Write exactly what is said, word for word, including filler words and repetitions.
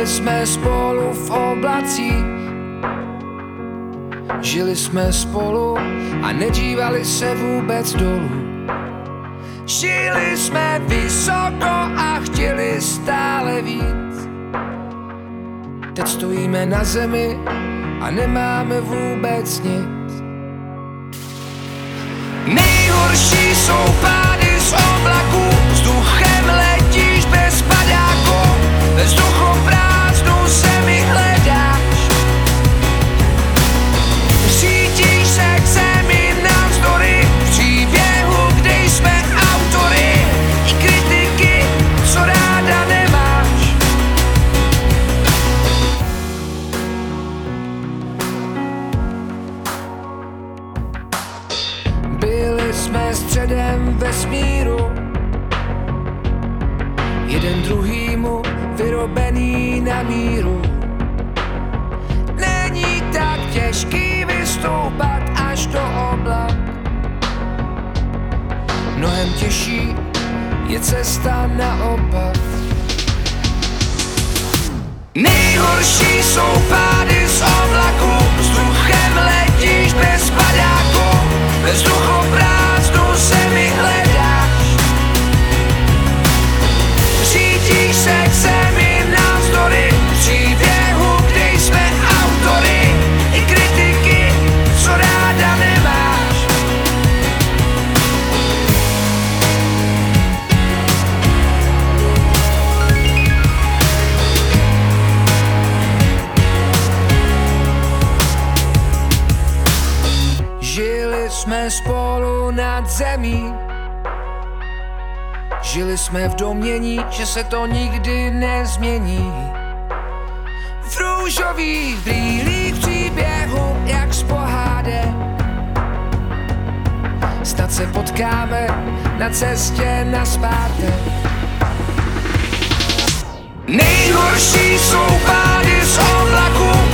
Žili jsme spolu v oblacích, žili jsme spolu a nedívali se vůbec dolů. Žili jsme vysoko a chtěli stále víc. Teď stojíme na zemi a nemáme vůbec nic. Nejhorší jsou pády z oblaků, vzduchem letíš bez padáku, ve vzduchu prázdnou zemi hledáš. Řídíš se k zemi navzdory příběhu, kde jsme autory i kritiky, co ráda nemáš. Byli jsme středem vesmíru, jeden druhýmu vyrobený na míru. Není tak těžký vystoupat až do oblak, mnohem těžší je cesta naopak. Nejhorší jsou pády z oblaku, vzduchem letíš bez padáku, ve vzduchu prázdnou zemi hledáš. Řídíš se k zemi navzdory příběhu, kde jsme autory i kritiky, co ráda nemáš. Žili jsme spolu nad zemí, žili jsme v domnění, že se to nikdy nezmění. V růžových brýlích příběhu, jak z pohádek, snad se potkáme na cestě nazpátek. Nejhorší jsou pády z oblaku,